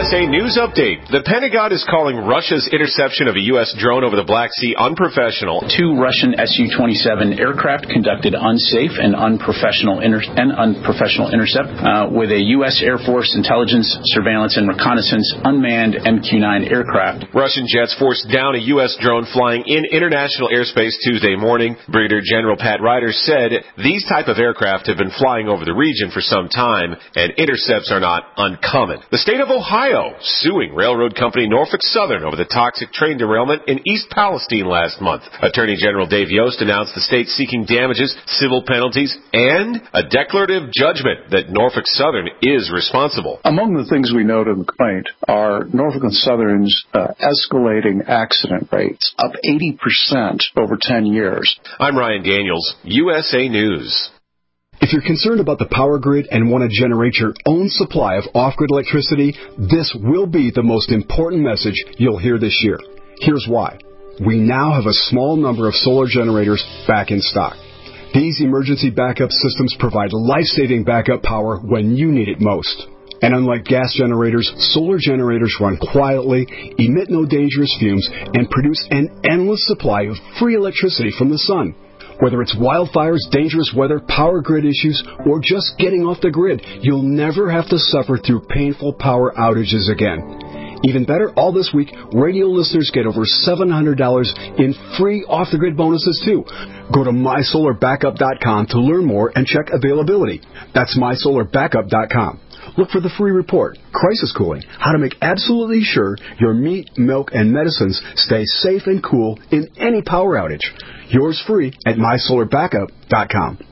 USA News Update. The Pentagon is calling Russia's interception of a U.S. drone over the Black Sea unprofessional. 2 Russian Su-27 aircraft conducted unsafe and unprofessional intercept with a U.S. Air Force intelligence, surveillance, and reconnaissance unmanned MQ-9 aircraft. Russian jets forced down a U.S. drone flying in international airspace Tuesday morning. Brigadier General Pat Ryder said these type of aircraft have been flying over the region for some time, and intercepts are not uncommon. The state of Ohio suing railroad company Norfolk Southern over the toxic train derailment in East Palestine last month. Attorney General Dave Yost announced the state seeking damages, civil penalties, and a declarative judgment that Norfolk Southern is responsible. Among the things we note in the complaint are Norfolk Southern's escalating accident rates, up 80% over 10 years. I'm Ryan Daniels, USA News. If you're concerned about the power grid and want to generate your own supply of off-grid electricity, this will be the most important message you'll hear this year. Here's why. We now have a small number of solar generators back in stock. These emergency backup systems provide life-saving backup power when you need it most. And unlike gas generators, solar generators run quietly, emit no dangerous fumes, and produce an endless supply of free electricity from the sun. Whether it's wildfires, dangerous weather, power grid issues, or just getting off the grid, you'll never have to suffer through painful power outages again. Even better, all this week, radio listeners get over $700 in free off-the-grid bonuses, too. Go to mysolarbackup.com to learn more and check availability. That's mysolarbackup.com. Look for the free report, Crisis Cooling, how to make absolutely sure your meat, milk, and medicines stay safe and cool in any power outage. Yours free at mysolarbackup.com.